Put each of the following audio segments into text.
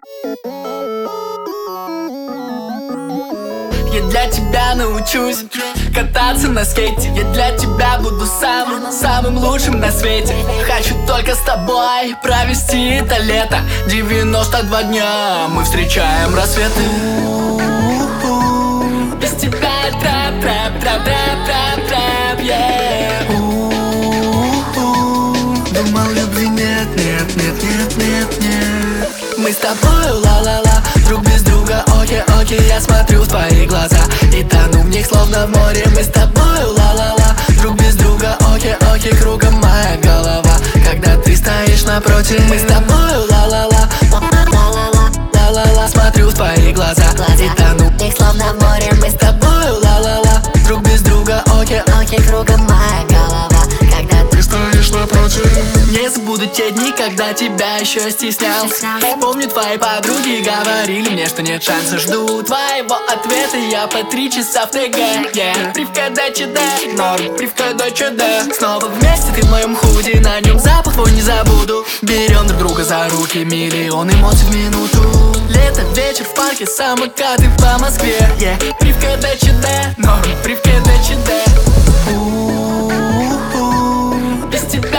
Я для тебя научусь кататься на скейте. Я для тебя буду самым лучшим на свете. Хочу только с тобой провести это лето. 92 дня мы встречаем рассветы. Без тебя трэп, yeah. Думал, любви нет. Мы с тобою ла-ла-ла, друг без друга, окей, я смотрю в твои глаза и тону в них, словно в море. Мы с тобою ла-ла-ла, друг без друга, окей, кругом моя голова, когда ты стоишь напротив. Мы с тобою ла-ла-ла, смотрю в твои глаза и тону в них, словно в море. Мы с тобою ла-ла-ла, друг без друга, окей, кругом моя голова, когда ты стоишь напротив. Не забуду те дни, когда тебя еще стеснялся. Помню, твои подруги говорили мне, что нет шанса. Жду твоего ответа, я по 3 часа в ТГ, yeah. Привка ДЧД, норм, привка ДЧД. Снова вместе ты в моем худи, на нем запах твой не забуду. Берем друг друга за руки, миллион эмоций в минуту. Лето, вечер в парке, самокаты по Москве, yeah. Привка ДЧД, норм, привка ДЧД. Без тебя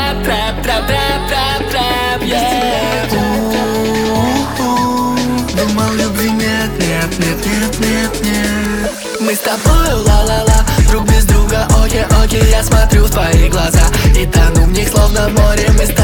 трэп, yeah. Думал, любви нет. Мы с тобою ла-ла-ла, друг без друга, окей, я смотрю в твои глаза и тону в них, словно в море. Мы с